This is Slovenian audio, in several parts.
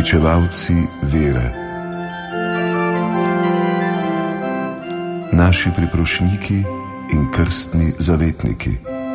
Pričevalci vere. Naši priprošniki in krstni zavetniki.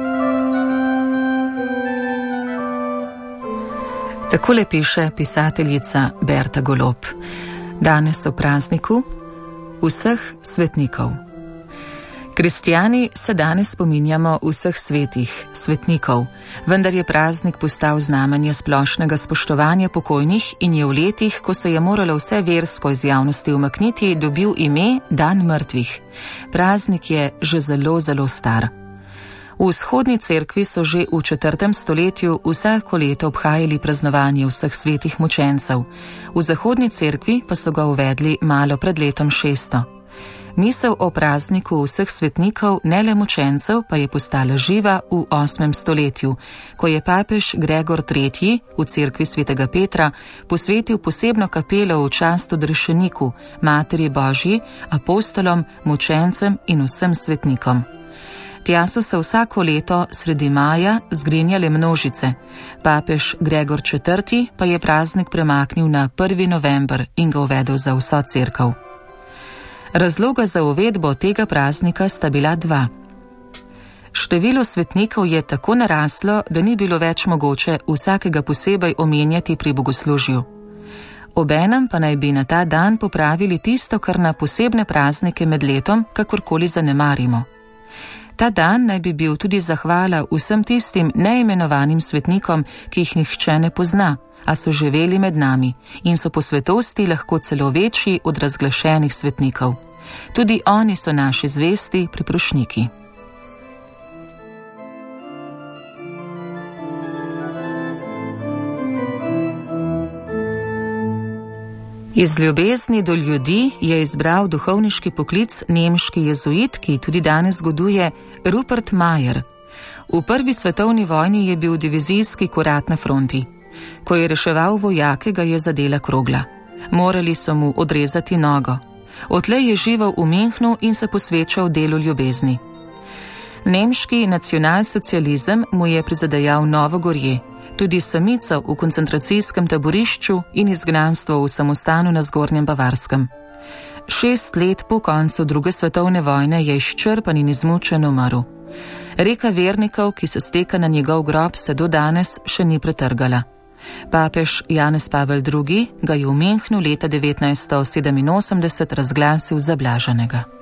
Takole piše pisateljica Berta Golob. Danes o prazniku vseh svetnikov. Kristjani se danes spominjamo vseh svetih, svetnikov, vendar je praznik postal znamenje splošnega spoštovanja pokojnih in je v letih, ko se je moralo vse versko iz javnosti umakniti, dobil ime Dan mrtvih. Praznik je že zelo, zelo star. V vzhodni cerkvi so že v 4. stoletju vsako leto obhajali praznovanje vseh svetih mučencev. V zahodni cerkvi pa so ga uvedli malo pred letom 600. Misel o prazniku vseh svetnikov, ne le mučencev, pa je postala živa v 8. stoletju, ko je papež Gregor III. V cerkvi svetega Petra posvetil posebno kapelo v čast odrešeniku, Materi Božji, apostolom, mučencem in vsem svetnikom. Tja so se vsako leto sredi maja zgrinjale množice. Papež Gregor IV. Pa je praznik premaknil na 1. november in ga uvedel za vso cerkev. Razloga za uvedbo tega praznika sta bila dva. Število svetnikov je tako naraslo, da ni bilo več mogoče vsakega posebej omenjati pri bogoslužju. Obenem pa naj bi na ta dan popravili tisto, kar na posebne praznike med letom kakorkoli zanemarimo. Ta dan naj bi bil tudi zahvala vsem tistim neimenovanim svetnikom, ki jih nihče ne pozna, a so živeli med nami in so po svetosti lahko celo večji od razglašenih svetnikov. Tudi oni so naši zvesti priprošniki. Iz ljubezni do ljudi je izbral duhovniški poklic nemški jezuit, ki tudi danes zgoduje, Rupert Mayer. V prvi svetovni vojni je bil divizijski kurat na fronti. Ko je reševal vojake, ga je zadela krogla. Morali so mu odrezati nogo. Odtlej je živel v Münchnu in se posvečal delu ljubezni. Nemški nacionalsocializem mu je prizadejal Novogorje, tudi samico v koncentracijskem taborišču in izgnanstvo v samostanu na Zgornjem Bavarskem. 6 let po koncu druge svetovne vojne je izčrpan in izmučen umrl. Reka vernikov, ki se steka na njegov grob, se do danes še ni pretrgala. Papež Janez Pavel II. Ga je v Münchnu leta 1987 razglasil za blaženega.